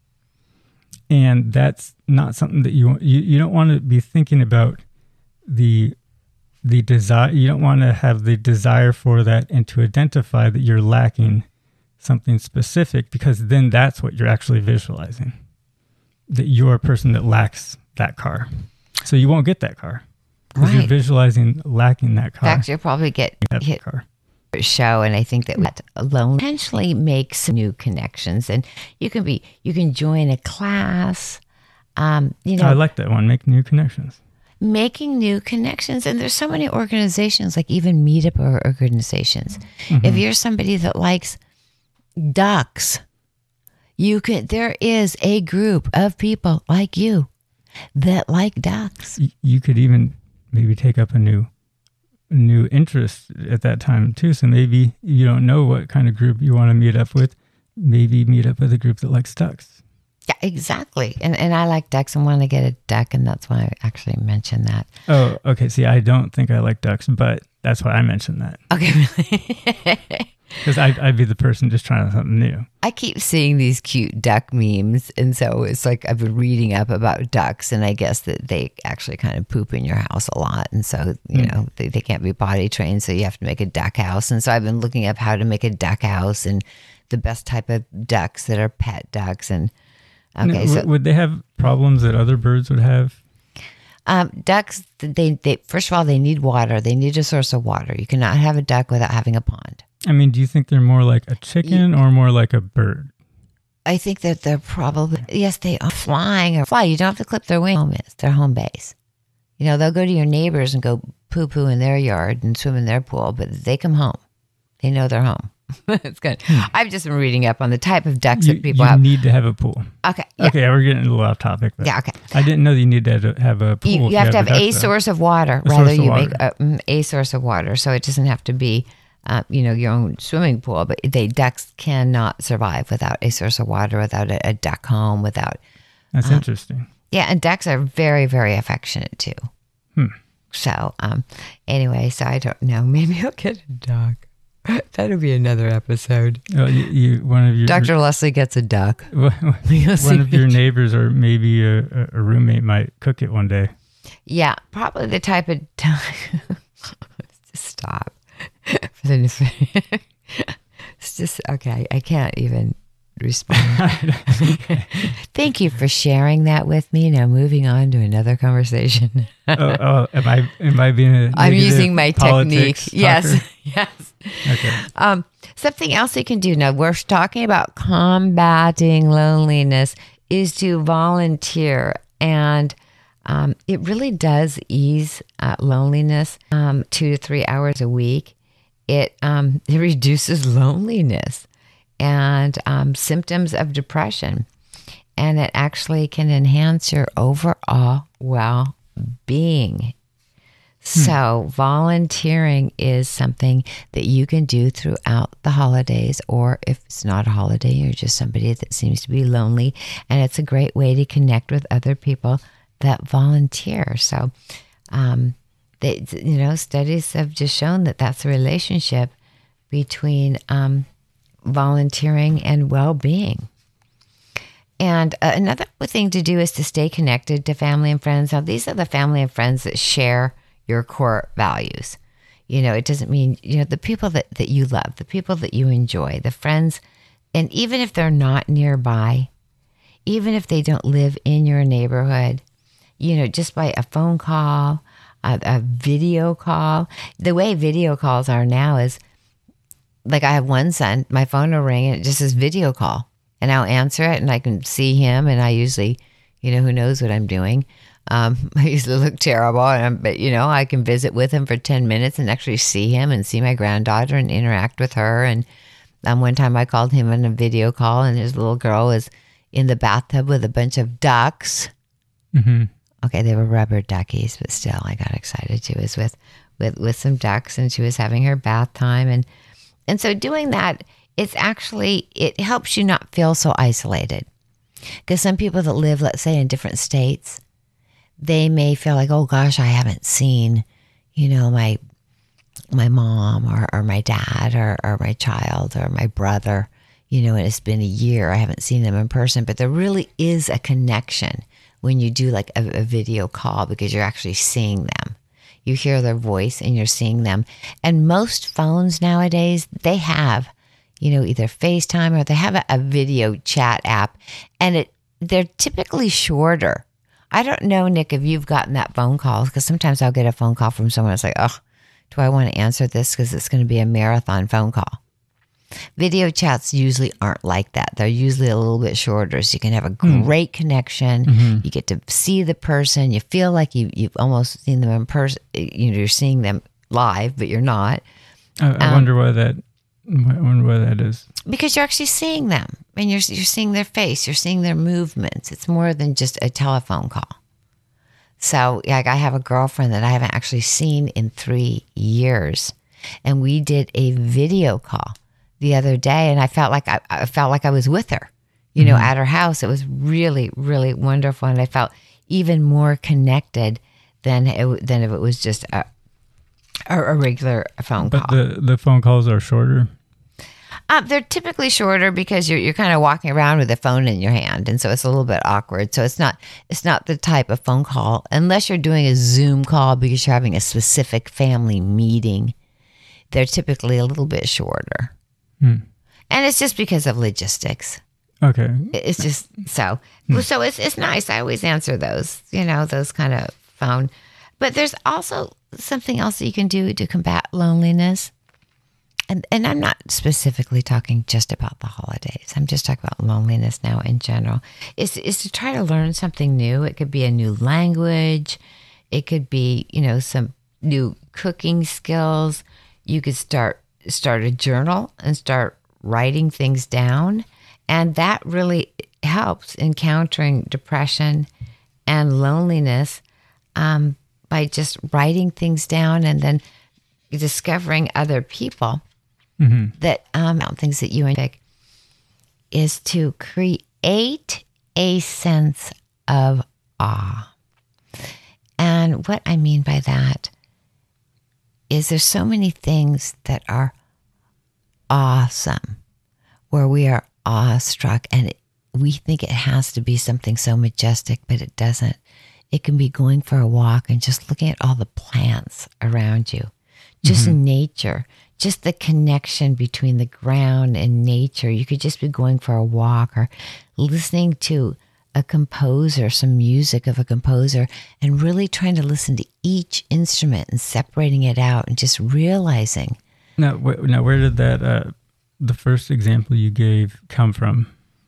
And that's not something that you don't want to be thinking about the desire. You don't want to have the desire for that and to identify that you're lacking something specific, because then that's what you're actually visualizing, that you're a person that lacks that car. So you won't get that car because you're visualizing lacking that car. In fact, you'll probably get hit show, and I think that alone potentially makes new connections, and you can join a class. I like that one. Make new connections. Making new connections, and there's so many organizations, like even meetup or organizations. If you're somebody that likes ducks, there is a group of people like you that like ducks. You could even maybe take up a new interest at that time too. So maybe you don't know what kind of group you want to meet up with. Maybe meet up with a group that likes ducks. Yeah, exactly. And I like ducks and want to get a duck, and that's why I actually mentioned that. Oh, okay. See, I don't think I like ducks, but that's why I mentioned that. Okay, really? Because I'd be the person just trying something new. I keep seeing these cute duck memes, and so it's like I've been reading up about ducks, and I guess that they actually kind of poop in your house a lot, and so, you know, they can't be potty trained, so you have to make a duck house. And so I've been looking up how to make a duck house and the best type of ducks that are pet ducks. And okay, so would they have problems that other birds would have? Ducks, they first of all, they need water. They need a source of water. You cannot have a duck without having a pond. I mean, do you think they're more like a chicken or more like a bird? I think that they're probably, yes, they are flying or fly. You don't have to clip their wings. It's their home base. You know, they'll go to your neighbors and go poo-poo in their yard and swim in their pool, but they come home. They know they're home. It's good. I've just been reading up on the type of ducks that people have. You need to have a pool. Okay. Yeah. Okay, we're getting a little off topic. But yeah, okay. I didn't know that you need to have a pool. You have to have a source of water. Rather, you make a source of water. So it doesn't have to be, your own swimming pool. But ducks cannot survive without a source of water, without a duck home, without. That's interesting. Yeah, and ducks are very, very affectionate too. So, anyway, so I don't know. Maybe I'll get a duck. That'll be another episode. One of your Dr. Leslie gets a duck. One of your neighbors or maybe a roommate might cook it one day. Yeah, probably the type of duck. Just stop. It's just okay. I can't even respond. Thank you for sharing that with me. Now moving on to another conversation. Am I being a I'm using my technique. Talker? Yes. Okay. Something else you can do. Now we're talking about combating loneliness is to volunteer, and it really does ease loneliness. 2 to 3 hours a week. It reduces loneliness and symptoms of depression, and it actually can enhance your overall well-being. So volunteering is something that you can do throughout the holidays, or if it's not a holiday, you're just somebody that seems to be lonely, and it's a great way to connect with other people that volunteer. So, studies have just shown that that's a relationship between volunteering and well-being. And another thing to do is to stay connected to family and friends. Now, these are the family and friends that share your core values. It doesn't mean, the people that you love, the people that you enjoy, the friends And even if they're not nearby, even if they don't live in your neighborhood, just by a phone call, a video call. The way video calls are now is, like, I have one son, my phone will ring and it just says video call, and I'll answer it and I can see him, and I usually, who knows what I'm doing. I usually look terrible, but I can visit with him for 10 minutes and actually see him and see my granddaughter and interact with her. And one time I called him on a video call, and his little girl was in the bathtub with a bunch of ducks. Mm-hmm. Okay, they were rubber duckies, but still, I got excited. She was with some ducks, and she was having her bath time, and so doing that, it helps you not feel so isolated. Because some people that live, let's say, in different states, they may feel like, oh gosh, I haven't seen, my mom or my dad or my child or my brother, and it's been a year, I haven't seen them in person. But there really is a connection when you do like a video call, because you're actually seeing them. You hear their voice and you're seeing them. And most phones nowadays, they have, either FaceTime or they have a video chat app, and they're typically shorter. I don't know, Nick, if you've gotten that phone call, because sometimes I'll get a phone call from someone that's like, oh, do I want to answer this? Because it's going to be a marathon phone call. Video chats usually aren't like that. They're usually a little bit shorter, so you can have a great connection. Mm-hmm. You get to see the person. You feel like you've almost seen them in person. You're seeing them live, but you're not. I wonder why that is. Because you're actually seeing them, and you're seeing their face. You're seeing their movements. It's more than just a telephone call. So, like, I have a girlfriend that I haven't actually seen in 3 years, and we did a video call the other day, and I felt like I was with her, at her house. It was really, really wonderful, and I felt even more connected than if it was just a regular phone call. But the phone calls are shorter. They're typically shorter because you're kind of walking around with a phone in your hand, and so it's a little bit awkward. So it's not the type of phone call, unless you're doing a Zoom call because you're having a specific family meeting. They're typically a little bit shorter. And it's just because of logistics. Okay. It's just so it's nice. I always answer those, those kind of phone. But there's also something else that you can do to combat loneliness. And I'm not specifically talking just about the holidays. I'm just talking about loneliness now in general. Is to try to learn something new. It could be a new language. It could be, some new cooking skills. You could start a journal and start writing things down. And that really helps in countering depression and loneliness by just writing things down and then discovering other people that things that you enjoy, is to create a sense of awe. And what I mean by that is there's so many things that are awesome, where we are awestruck, and we think it has to be something so majestic, but it doesn't. It can be going for a walk and just looking at all the plants around you, just nature, just the connection between the ground and nature. You could just be going for a walk or listening to a composer, some music of a composer, and really trying to listen to each instrument and separating it out and just realizing. Now, where did that the first example you gave come from?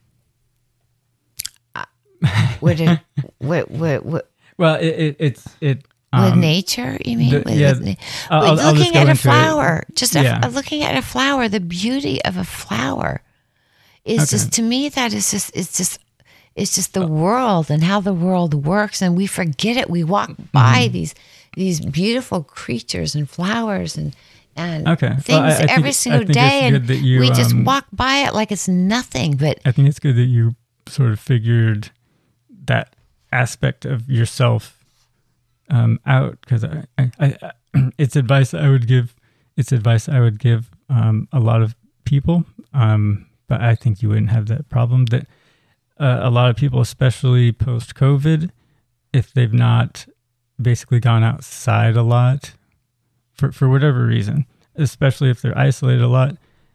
What? Well, it's with nature, you mean? Looking at a flower, looking at a flower, the beauty of a flower is just, to me, that is just, it's just the world and how the world works, and we forget it. We walk by these beautiful creatures and flowers and things every single day, and we just walk by it like it's nothing. But I think it's good that you sort of figured that aspect of yourself out, because it's advice I would give. It's advice I would give a lot of people, but I think you wouldn't have that problem. That a lot of people, especially post-COVID, if they've not basically gone outside a lot for whatever reason, especially if they're isolated a lot,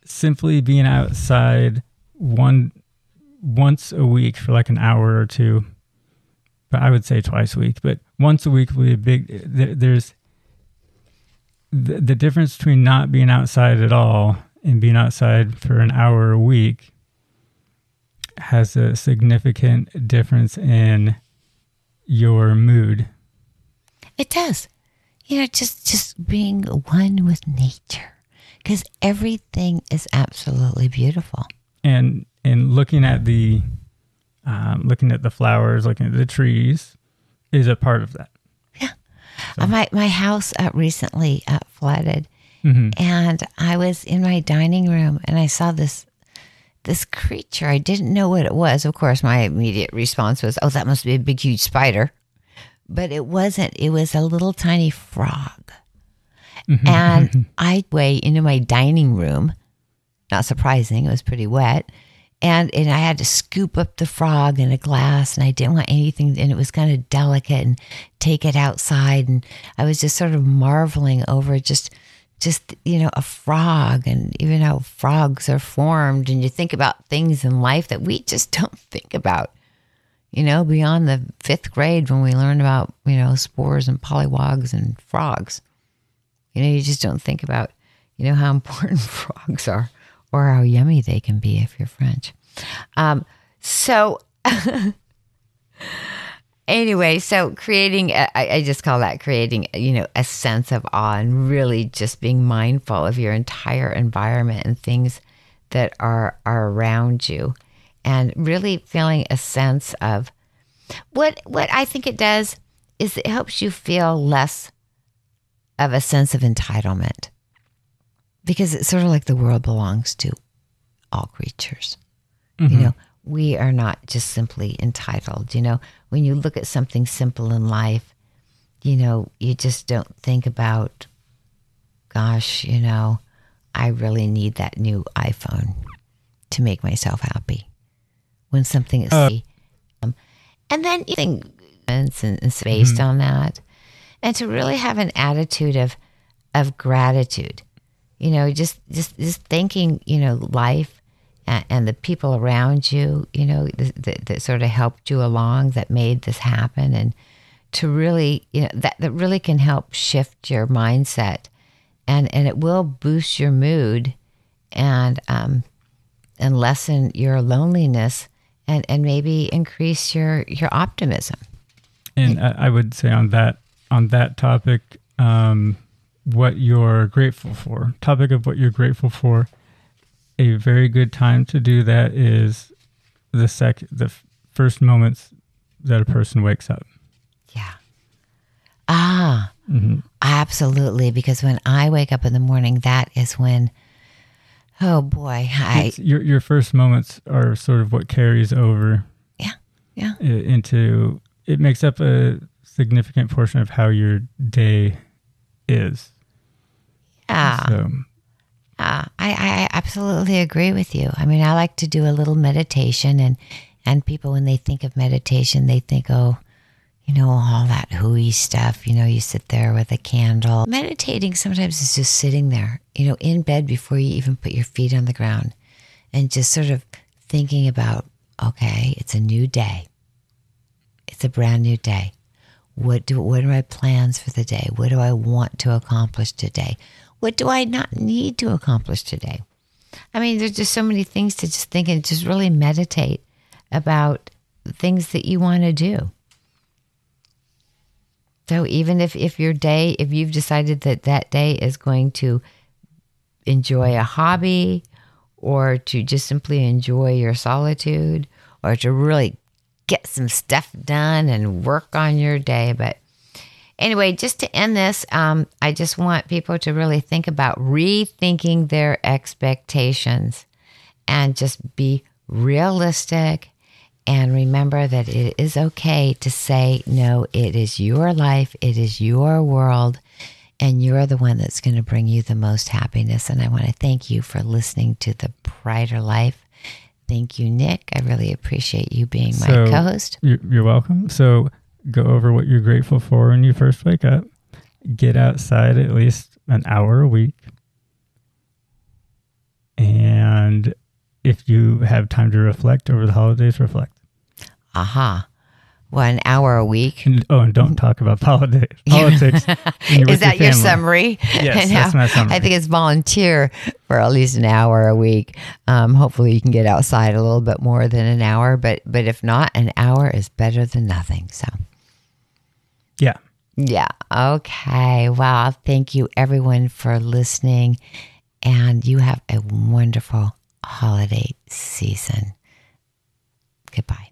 simply being outside once a week for like an hour or two, but I would say twice a week, but once a week would be there's the difference between not being outside at all and being outside for an hour a week has a significant difference in your mood. It does. Just being one with nature, because everything is absolutely beautiful. And looking at the flowers, looking at the trees is a part of that. Yeah. So. My house recently flooded, and I was in my dining room and I saw this creature. I didn't know what it was. Of course, my immediate response was, "Oh, that must be a big, huge spider." But it wasn't. It was a little tiny frog. And I went into my dining room. Not surprising. It was pretty wet. And I had to scoop up the frog in a glass, and I didn't want anything, and it was kind of delicate, and take it outside. And I was just sort of marveling over just a frog, and even how frogs are formed. And you think about things in life that we just don't think about. Beyond the 5th grade when we learn about, spores and polywogs and frogs. You just don't think about, how important frogs are or how yummy they can be if you're French. Anyway, so creating, I just call that creating, a sense of awe, and really just being mindful of your entire environment and things that are around you. And really feeling a sense of what I think it does is it helps you feel less of a sense of entitlement, because it's sort of like the world belongs to all creatures. We are not just simply entitled. When you look at something simple in life, you just don't think about, gosh, I really need that new iPhone to make myself happy. When something is and then you think and it's based on that, and to really have an attitude of gratitude, just thanking life and the people around you, that sort of helped you along, that made this happen, and to really that really can help shift your mindset, and it will boost your mood and lessen your loneliness. And maybe increase your optimism. And I would say on that topic, what you're grateful for. Topic of what you're grateful for. A very good time to do that is the first moments that a person wakes up. Yeah. Absolutely. Because when I wake up in the morning, that is when. Oh boy! Your first moments are sort of what carries over. Yeah. Into it makes up a significant portion of how your day is. Yeah. So. I absolutely agree with you. I mean, I like to do a little meditation, and people, when they think of meditation, they think, oh, all that hooey stuff. You sit there with a candle. Meditating sometimes is just sitting there, in bed before you even put your feet on the ground, and just sort of thinking about, okay, it's a new day. It's a brand new day. What are my plans for the day? What do I want to accomplish today? What do I not need to accomplish today? I mean, there's just so many things to just think and just really meditate about things that you want to do. So even if you've decided that day is going to enjoy a hobby, or to just simply enjoy your solitude, or to really get some stuff done and work on your day. But anyway, just to end this, I just want people to really think about rethinking their expectations and just be realistic. And remember that it is okay to say no. It is your life. It is your world. And you're the one that's going to bring you the most happiness. And I want to thank you for listening to The Brighter Life. Thank you, Nick. I really appreciate you being my co-host. You're welcome. So go over what you're grateful for when you first wake up. Get outside at least an hour a week. And if you have time to reflect over the holidays, reflect. Aha. Well, an hour a week. And don't talk about politics. Is that your summary? Yes, that's my summary. I think it's volunteer for at least an hour a week. Hopefully you can get outside a little bit more than an hour, but if not, an hour is better than nothing. So, yeah. Yeah. Okay. Wow. Thank you everyone for listening, and you have a wonderful holiday season. Goodbye.